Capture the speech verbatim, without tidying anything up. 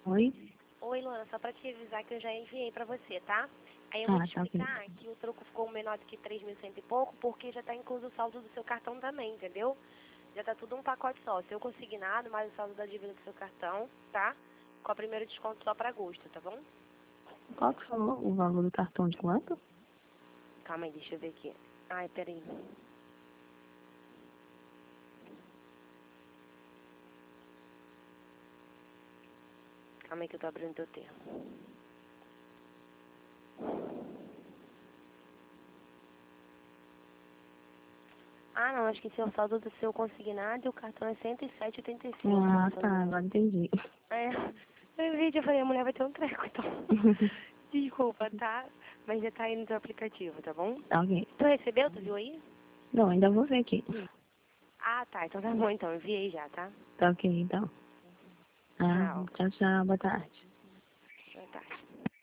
Oi? Oi, Luana, só pra te avisar que eu já enviei pra você, tá? Aí eu vou Ah, te tá ok. explicar que o troco ficou menor do que três mil e cento e pouco, porque já tá incluso o saldo do seu cartão também, entendeu? Já tá tudo um pacote só. Seu consignado, mais o saldo da dívida do seu cartão, tá? Com o primeiro desconto só pra agosto, tá bom? Qual que falou o valor do cartão de quanto? Calma aí, deixa eu ver aqui. Ai, peraí. Calma aí que eu tô abrindo teu termo. Ah, não, acho que esse é o saldo do seu consignado e o cartão é cento e sete e oitenta e cinco. Ah, se eu não tá, me agora engano. entendi. É, eu vi, eu falei, a mulher vai ter um treco, então. Desculpa, tá? Mas já tá aí no teu aplicativo, tá bom? Tá ok. Tu recebeu? Tu viu aí? Não, ainda vou ver aqui. Ah, tá. Então tá bom, então. Enviei já, tá? Tá ok, então. Ah, Tchau. tchau, tchau, boa tarde. Boa tarde.